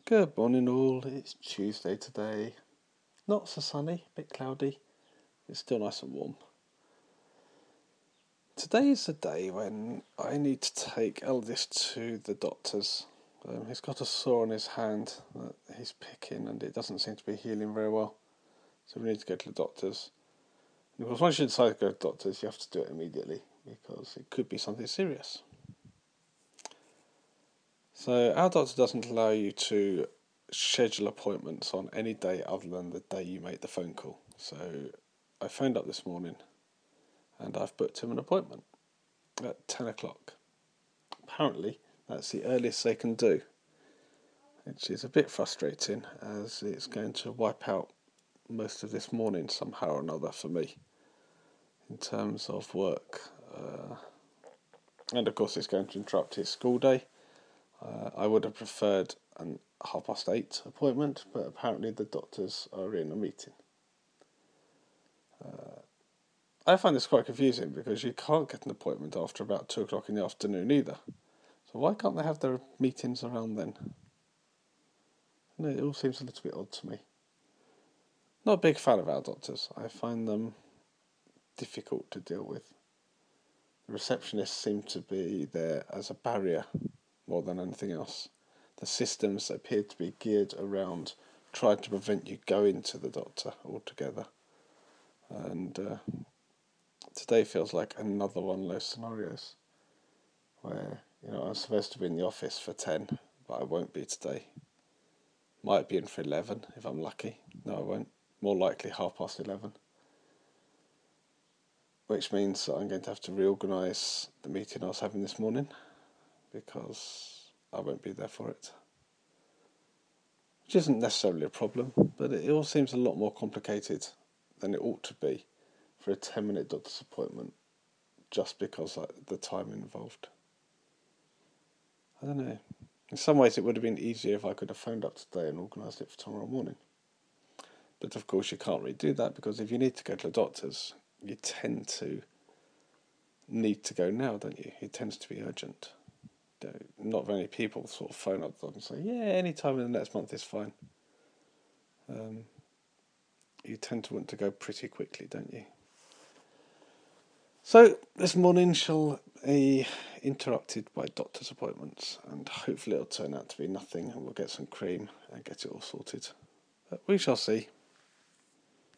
Good morning all, it's Tuesday today. Not so sunny, a bit cloudy. It's still nice and warm. Today is the day when I need to take eldest to the doctors. He's got a sore on his hand that he's picking and it doesn't seem to be healing very well. So we need to go to the doctors. And of course, once you decide to go to the doctors, you have to do it immediately because it could be something serious. So our doctor doesn't allow you to schedule appointments on any day other than the day you make the phone call. So I phoned up this morning and I've booked him an appointment at 10 o'clock. Apparently that's the earliest they can do, which is a bit frustrating as it's going to wipe out most of this morning somehow or another for me in terms of work. And of course it's going to interrupt his school day. I would have preferred an 8:30 appointment, but apparently the doctors are in a meeting. I find this quite confusing because you can't get an appointment after about 2 o'clock in the afternoon either. So why can't they have their meetings around then? No, it all seems a little bit odd to me. Not a big fan of our doctors. I find them difficult to deal with. The receptionists seem to be there as a barrier more than anything else. The systems appear to be geared around trying to prevent you going to the doctor altogether. And today feels like another one of those scenarios where, I'm supposed to be in the office for 10, but I won't be today. Might be in for 11 if I'm lucky. No, I won't. More likely 11:30. Which means that I'm going to have to reorganise the meeting I was having this morning because I won't be there for it. Which isn't necessarily a problem, but it all seems a lot more complicated than it ought to be for a 10-minute doctor's appointment just because of the time involved. I don't know. In some ways it would have been easier if I could have phoned up today and organised it for tomorrow morning. But of course you can't really do that because if you need to go to the doctors, you tend to need to go now, don't you? It tends to be urgent. Not many people sort of phone up and say, yeah, any time in the next month is fine. You tend to want to go pretty quickly, don't you? So this morning shall be interrupted by doctor's appointments, and hopefully it'll turn out to be nothing and we'll get some cream and get it all sorted. But we shall see.